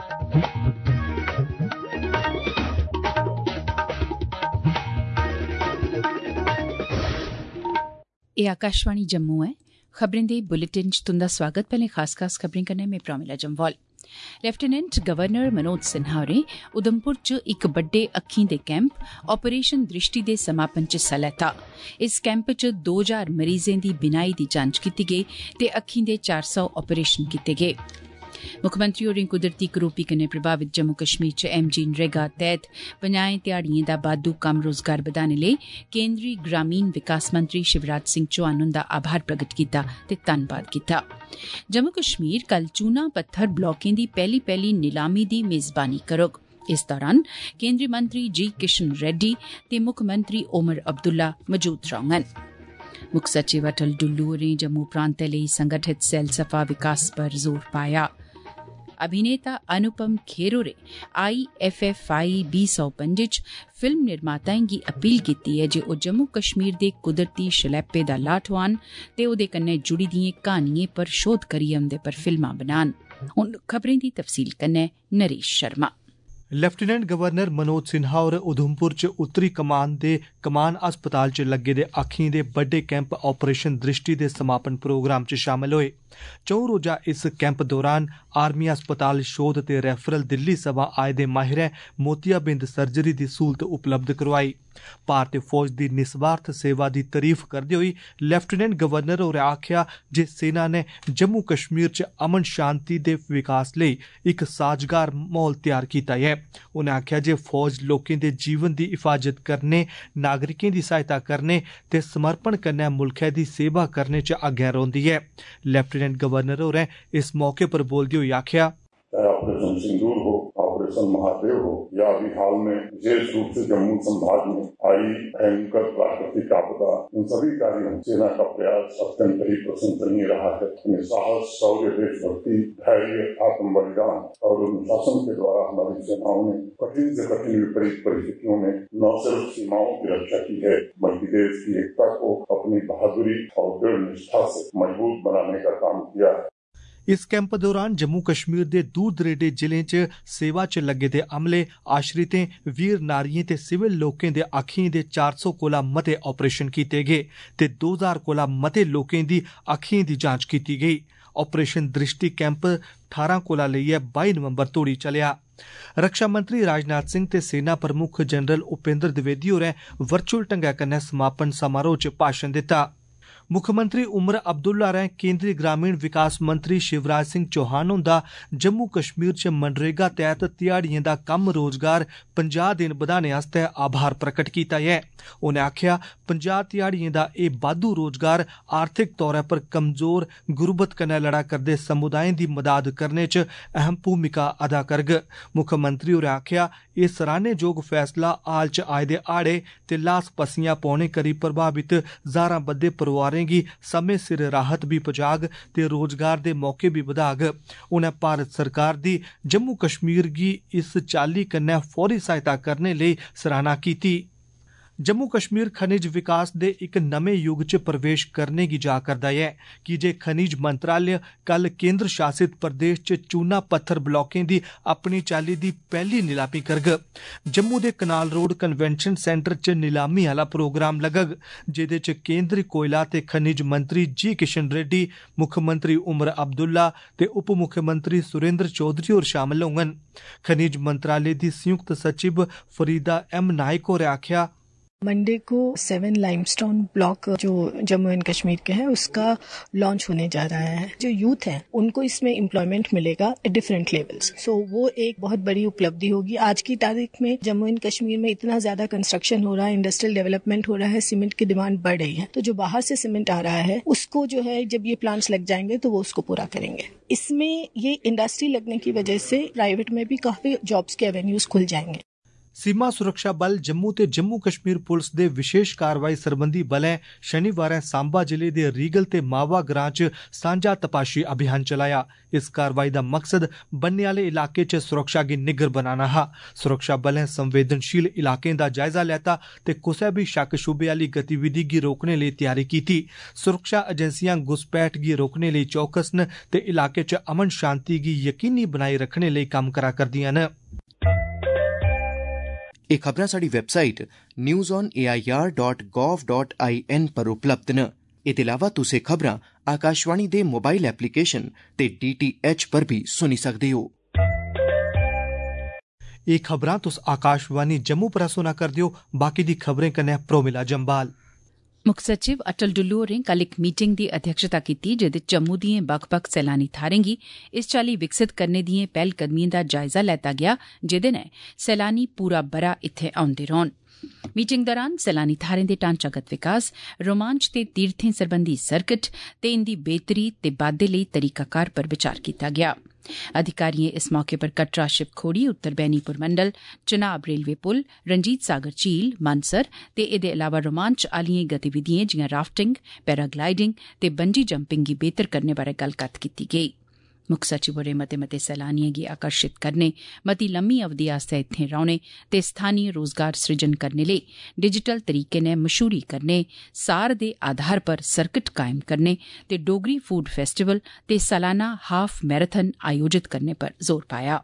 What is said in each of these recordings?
एह् आकाशवाणी जम्मू है। खबरें दे बुलेटिन च तुंदा स्वागत। पैह्लें खास खबरें कन्नै में प्रोमिला जम्वाल। लेफ्टिनेंट गवर्नर मनोज सिन्हा होरें उधमपुर च इक बड्डे अक्खीं दे कैंप ऑपरेशन दृष्टि दे समापन च हिस्सा लैता। इस कैंप च 2000 मरीजें दी बिनाई दी जांच कीती गेई ते अक्खीं दे 400 ऑपरेशन कीते गे। मुक्खमंत्री होरें कुदरती करोपी कन्नै प्रभावित जम्मू कश्मीर च MG नरेगा तैह्त 50 ध्याड़िएं दा बाद्दू कम्म रोजगार बधाने लेई केंद्री ग्रामीण विकास मंत्री शिवराज सिंह चौहान हुंदा आभार प्रगट कीता ते धन्नबाद कीता। जम्मू कश्मीर कल चूना पत्थर ब्लॉकें दी पैह्ली नीलामी दी मेजबानी करोग। इस दौरान केंद्रीय मंत्री जी किशन रेड्डी ते मुक्खमंत्री ओमर अब्दुल्ला मौजूद रौह्ङन। मुक्ख सचिव अटल डुल्लू होरें जम्मू प्रांतै लेई संगठित सैलसफा विकास पर जोर पाया। अभिनेता अनुपम खेर होरें IFFI 2005 च फिल्म निर्माताएं गी अपील कीती है जे ओह् जम्मू कश्मीर दे कुदरती शलैपे दा लाह् ठोआन ते ओह्दे कन्नै जुड़ी दिएं क्हानिएं पर शोध करियै उंदे पर फिल्मां बनान। हुण खबरें दी तफसील कन्नै नरेश शर्मा। लेफ्टिनेंट गवर्नर मनोज सिन्हा होर उधमपुर च उत्तरी कमान दे कमान अस्पताल च लग्गे दे अक्खीं दे बड्डे कैंप ऑपरेशन दृष्टि दे समापन प्रोग्राम च शामल होए। 4 रोजा इस कैंप दौरान आर्मी अस्पताल शोध ते रेफरल दिल्ली सवां आए दे माहिरें मोतियाबिंद सर्जरी दी सहूलत उपलब्ध करवाई। भारतीय फौज दी निस्वार्थ सेवा दी तारीफ करदे होई लेफ्टिनेंट गवर्नर होरें आखेआ जे सेना ने जम्मू कश्मीर च अमन शांति दे विकास लेई इक साजगार माहौल तैयार कीता ऐ। उनें आखेआ जे फौज लोकें दे जीवन दी हिफाजत करने, नागरिकें दी सहायता करने ते समर्पण कन्नै मुल्खै दी सेवा करने च अग्गें रौंह्दी है। लेफ्टिनेंट गवर्नर होरें इस मौके पर बोलदे होई आखेआ, ऑपरेशन सिंदूर हो, ऑपरेशन महादेव हो या अभी हाल में विशेष रूप से जम्मू संभाग में आई भयंकर प्राकृतिक आपदा, इन सभी कार्यों में सेना का प्रयास अत्यंत ही प्रशंसनीय रहा है। साहस, शौर्य, देशभक्ति, धैर्य, आत्म बलिदान और अनुशासन के द्वारा हमारी सेनाओं ने कठिन से कठिन विपरीत परिस्थितियों में न सिर्फ सीमाओं की रक्षा की है बल्कि देश की एकता को अपनी बहादुरी और दृढ़ निष्ठा से मजबूत बनाने का काम किया है। इस कैंप दौरान जम्मू कश्मीर दे दूर दरेडे जिलें च सेवा च लग्गे दे अमले, आश्रितें, वीर नारियें ते सिविल लोकें दे अक्खीं दे 400 कोला मते ऑपरेशन कीते गे ते 2000 कोला मते लोकें दी अक्खीं दी जांच कीती गेई। ऑपरेशन दृष्टि कैंप 18 कोला लेइयै 22 नवंबर तोड़ी चलेआ। रक्षा मंत्री राजनाथ सिंह ते सेना प्रमुख जनरल उपेंद्र द्विवेदी होरें वर्चुअल ढंगै कन्नै समापन समारोह च भाषण दित्ता। मुक्खमंत्री उमर अब्दुल्ला होरें केंद्री ग्रामीण विकास मंत्री शिवराज सिंह चौहान हुंदा जम्मू कश्मीर च मनरेगा तैह्त ध्याड़िएं दा कम्म रोजगार 50 दिन बधाने आस्तै आभार प्रकट कीता ऐ। उनें आखेआ 50 ध्याड़िएं दा एह् बाद्धू रोजगार आर्थिक तौरा पर कमजोर, गुरबत कन्नै लड़ा करदे समुदायें दी मदाद करने च अहम भूमिका अदा करग। मुक्खमंत्री होरें आखेआ एह् सराह्नेजोग फैसला हाल च आए दे हाड़े ते लास पस्सियां पौने करी प्रभावित ज्हारां बद्दे परोआरें गी समें सिर राहत भी पजाग ते रोजगार दे मौके भी बधाग। उनें भारत सरकार दी जम्मू कश्मीर गी इस चाल्ली कन्नै फौरी सहायता करने लेई सराहना कीती। जम्मू कश्मीर खनिज विकास दे इक नमें युग च प्रवेश करने गी जा करदा ऐ की जे खनिज मंत्रालय कल केंद्र शासित प्रदेश च चूना पत्थर ब्लॉकें दी अपनी चाल्ली दी पैह्ली नीलामी करग। जम्मू दे कनाल रोड कन्वेंशन सेंटर च नीलामी आला प्रोग्राम लगग जेदे च केंद्री कोयला ते खनिज मंत्री जी किशन रेड्डी, मुक्खमंत्री उमर अब्दुल्ला ते उप मुक्खमंत्री सुरेंद्र चौधरी होर शामल होङन। खनिज मंत्रालय दी संयुक्त सचिव फरीदा M नाइक होरें आखेआ, मंडे को 7 लाइमस्टोन ब्लॉक जो जम्मू एंड कश्मीर के हैं उसका लॉन्च होने जा रहा है। जो यूथ है उनको इसमें एम्प्लॉयमेंट मिलेगा एट डिफरेंट लेवल्स। सो वो एक बहुत बड़ी उपलब्धि होगी। आज की तारीख में जम्मू एंड कश्मीर में इतना ज्यादा कंस्ट्रक्शन हो रहा है, इंडस्ट्रियल डेवलपमेंट हो रहा है, सीमेंट की डिमांड बढ़ रही है। तो जो बाहर से सीमेंट आ रहा है उसको जो है जब ये प्लांट्स लग जाएंगे तो वो उसको पूरा करेंगे। इसमें ये इंडस्ट्री लगने की वजह से प्राइवेट में भी काफी जॉब्स के एवेन्यूज खुल जाएंगे। सीमा सुरक्षा बल जम्मू ते जम्मू कश्मीर पुलिस दे विशेष कारवाई सरबंधी बलें शनिवारें सांबा जिले दे रीगल ते मावा ग्रां च सांझा तपाशी अभियान चलाया। इस कारवाई दा मकसद बन्ने आले इलाके च सुरक्षा गी निग्गर बनाना हा। सुरक्षा बलें संवेदनशील इलाकें दा जायजा लैता ते कुसै भी शक शुबे आली गतिविधि गी रोकने लेई तैयारी कीती। सुरक्षा एजेंसियां घुसपैठ गी रोकने लेई चौकस न ते इलाके च अमन शांति गी यकीनी बनाई रखने लेई कम्म करा करदियां न। एह् खबरां साडी वैबसाइट newsonair.gov.in पर उपलब्ध न। एह्दे अलावा तुस एह् खबरां आकाशवाणी दे मोबाइल एप्लीकेशन ते DTH पर भी सुनी सकदे हो। एह् खबरां तुस आकाशवाणी जम्मू पर सुना करदे हो। बाकी दी खबरें कन्नै प्रोमिला जम्बाल। मुक्ख सचिव अटल डुल्लू होरें कल इक मीटिंग दी अध्यक्षता कीती जेह्दे जम्मू दिएं बक्ख-बक्ख सैलानी थाह्रें गी इस चाल्ली विकसित करने दिएं पैह्लकदमिएं दा जायजा लैता गेआ जेह्दे नै सैलानी पूरा बरा इत्थै औंदे रौह्न। मीटिंग दौरान सैलानी थाह्रें दे ढांचागत विकास, रोमांच ते तीर्थें सरबंधी सर्किट ते इंदी बेहतरी ते बाद्दे लेई तरीकाकार पर विचार कीता गेआ। अधिकारिएं इस मौके पर कटरा शिवखोड़ी, उत्तर बैनीपुर मंडल, चनाब रेलवे पुल, रंजीत सागर झील, मानसर ते एह्दे अलावा रोमांच आलिएं गतिविधिएं जियां राफ्टिंग, पैराग्लाइडिंग ते बंजी जंपिंग गी बेहतर करने बारै गल्लकत्थ कीती गेई। मुक्ख सचिव होरें मते सैलानिएं गी आकर्षित करने, मती लम्मी अवधि आस्तै इत्थें रौह्ने ते स्थानीय रोजगार सृजन करने लेई डिजिटल तरीके नै मशहूरी करने, सार दे आधार पर सर्किट कायम करने ते डोगरी फूड फेस्टिवल ते सालाना हाफ मैराथन आयोजित करने पर जोर पाया।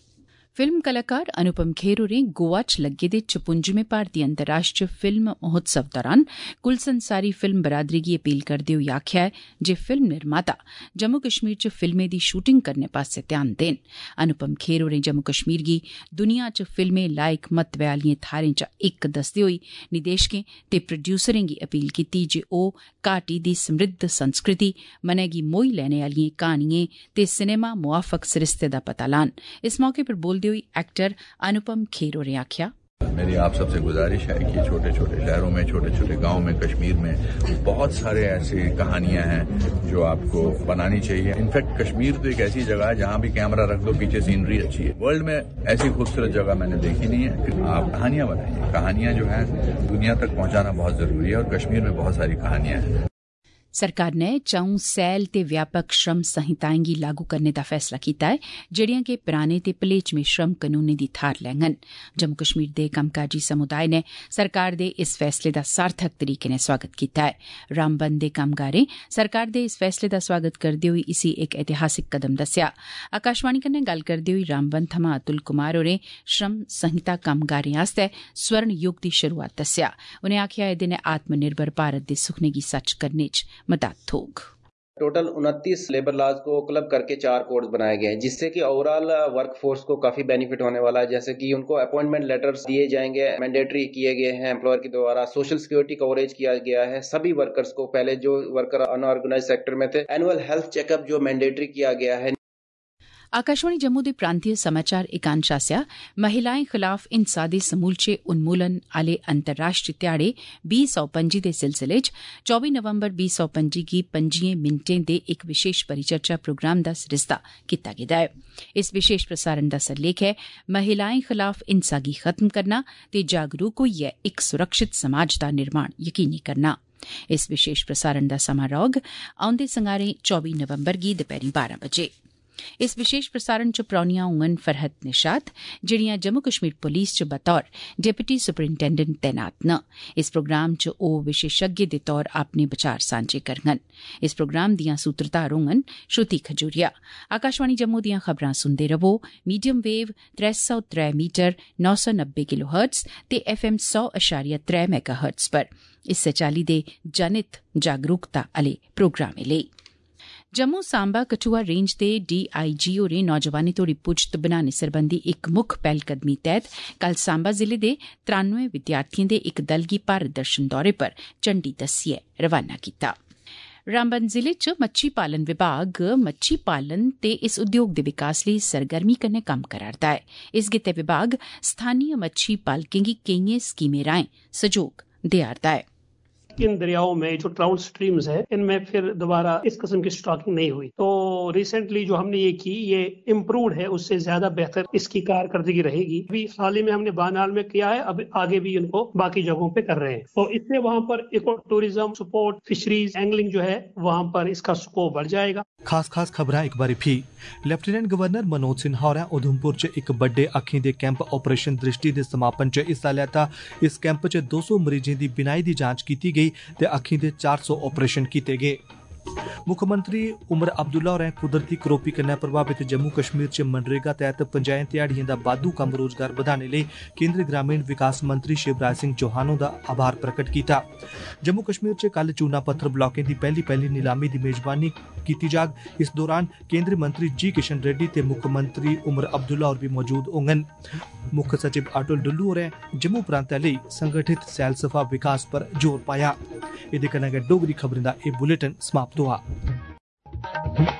फिल्म कलाकार अनुपम खेर होरें गोवा च लग्गे दे 56वें भारतीय अंतर्राष्ट्रीय फिल्म महोत्सव दौरान कुल संसारी फिल्म बरादरी गी अपील करदे होई आखेआ ऐ जे फिल्म निर्माता जम्मू कश्मीर च फिल्में दी शूटिंग करने पास्से ध्यान देन। अनुपम खेर होरें जम्मू कश्मीर गी दुनिया च फिल्में लायक महत्वै आलिएं थाह्रें चा इक दसदे होई निदेशकें ते प्रोड्यूसरें गी अपील कीती जे ओह् घाटी दी समृद्ध संस्कृति, मनै गी मोही लैने आलिएं कहानिएं ते सिनेमा मुआफक सरिस्ते दा पता लान। इस मौके पर बोलदे हुई एक्टर अनुपम खेर होरें आख्या, मेरी आप सबसे गुजारिश है कि छोटे छोटे शहरों में, छोटे छोटे गांव में, कश्मीर में बहुत सारे ऐसी कहानियां हैं जो आपको बनानी चाहिए। इनफैक्ट कश्मीर तो एक ऐसी जगह है जहां भी कैमरा रख दो पीछे सीनरी अच्छी है। वर्ल्ड में ऐसी खूबसूरत जगह मैंने देखी नहीं है कि आप कहानियां बनाइए। कहानियां जो है दुनिया तक पहुंचाना बहुत जरूरी है और कश्मीर में बहुत सारी कहानियां हैं। सरकार ने चौं सैल ते व्यापक श्रम संहिताएं गी लागू करने दा फैसला कीता है जेड़ियां के पराने ते भलेचमें श्रम कानूनें दी थार लैंगन। जम्मू कश्मीर दे कम्मकाजी समुदाय ने सरकार दे इस फैसले दा सार्थक तरीके नै स्वागत कीता है। रामबन दे कामगारें सरकार दे इस फैसले दा स्वागत करदे होई इसी एक ऐतिहासिक कदम दस्सेआ। आकाशवाणी कन्नै गल्ल करदे होई रामबन थमां अतुल कुमार होरें श्रम संहिता कामगारें आस्तै स्वर्ण युग दी शुरुआत दस्सेआ। उनें आखेआ एह्दे नै आत्मनिर्भर भारत दे सुखने गी सच करने च मदद होग। टोटल 29 लेबर लॉज को क्लब करके 4 कोड्स बनाए गए हैं जिससे कि ओवरऑल वर्कफोर्स को काफी बेनिफिट होने वाला है। जैसे कि उनको अपॉइंटमेंट लेटर्स दिए जाएंगे, मैंडेटरी किए गए हैं एम्प्लॉयर के द्वारा, सोशल सिक्योरिटी कवरेज किया गया है सभी वर्कर्स को। पहले जो वर्कर अनऑर्गेनाइज सेक्टर में थे, एनुअल हेल्थ चेकअप जो मैंडेटरी किया गया है। आकाशवाणी जम्मू दे प्रांतीय समाचार एकांश आसेआ महिलाएं खिलाफ हिंसा दे समूलचे उन्मूलन आले अंतर्राष्ट्रीय ध्याड़े 2025 दे सिलसिले च 24 नवंबर 2025 गी 5 मिनटें दे एक विशेष परिचर्चा प्रोग्राम दा सरिस्ता कीता गेदा है। इस विशेष प्रसारण दा सरलेख है महिलाएं खिलाफ हिंसा गी खत्म करना ते जागरूक होइयै इक सुरक्षित समाज दा निर्माण यकीनी करना। इस विशेष प्रसारण दा समां रौह्ग औंदे संगारें 24 नवंबर गी दपैह्री 12 बजे। इस विशेष प्रसारण च परौनियां होङन फरहत निशात जेड़ियां जम्मू कश्मीर पुलिस च बतौर डिप्टी सुपरिंटेंडेंट तैनात न। इस प्रोग्राम च ओह विशेषज्ञ दे तौर अपने विचार सांझे करङन। इस प्रोग्राम दियां सूत्रधार होङन श्रुति खजूरिया। आकाशवाणी जम्मू दियां खबरां सुनदे रवो मीडियम वेव 303 मीटर 990 किलोहर्ट्ज ते FM 100.3 मेगाहर्ट्ज पर। इस्सै चाल्ली दे जनित जागरूकता आले प्रोग्रामें लेई जम्मू सांबा कठुआ रेंज दे DIG होरें नौजवानें तोड़ी पुज्ज बनाने सरबंधी इक मुक्ख पैह्लकदमी तैह्त कल सांबा जिले दे 93 विद्यार्थिएं दे इक दल गी भारत दर्शन दौरे पर झंडी दस्सियै रवाना कीता। रामबन जिले च मच्छी पालन विभाग मच्छी पालन ते इस उद्योग दे विकास लेई सरगर्मी कन्नै कम्म करा'रदा है। इस गित्तै विभाग स्थानीय मच्छी पालकें गी केइएं स्कीमें राएं सैह्योग देआ'रदा है। इन दरियाओं में जो ट्राउट स्ट्रीम्स है इनमें फिर दोबारा इस किस्म की स्टॉकिंग नहीं हुई। तो रिसेंटली जो हमने ये की ये इम्प्रूव्ड है, उससे ज्यादा बेहतर इसकी कारकर्दगी रहेगी। अभी हाल ही में हमने बानाल में किया है, अब आगे भी इनको बाकी जगहों पे कर रहे हैं। तो इससे वहाँ पर eco tourism support fisheries angling जो है वहाँ पर इसका स्कोप बढ़ जाएगा। खास खबरां एक बारी भी। लेफ्टिनेंट गवर्नर मनोज सिन्हा होरें उधमपुर च एक बड्डे अक्खीं दे कैंप ऑपरेशन दृष्टि दे समापन च हिस्सा लैता। इस कैंप च 200 मरीजें दी बिनाई दी जांच कीती गई ते अक्खीं दे 400 ऑपरेशन कीते गए। मुख्यमंत्री उमर अब्दुल्ला होरें कुदरती करोपी कन्नै प्रभावित जम्मू कश्मीर च मनरेगा तैहत 50 ध्याड़ियें दा बाद्धू कम्म रोजगार बधाने लेई केंद्री ग्रामीण विकास मंत्री शिवराज सिंह चौहान दा आभार प्रकट कीता। जम्मू कश्मीर च कल चूना पत्थर ब्लॉकें दी पहली नीलामी दी मेजबानी कीती जाग। इस दौरान केंद्रीय मंत्री जी किशन रेड्डी ते मुख्यमंत्री उमर अब्दुल्ला होर भी मौजूद होंगन। मुख्य सचिव अटल डुल्लू होरें जम्मू प्रांतै लेई संगठित सैलसफा विकास पर जोर पाया। एदे कन्नै गै डोगरी खबरें दा एह बुलेटिन समाप्त हुआ।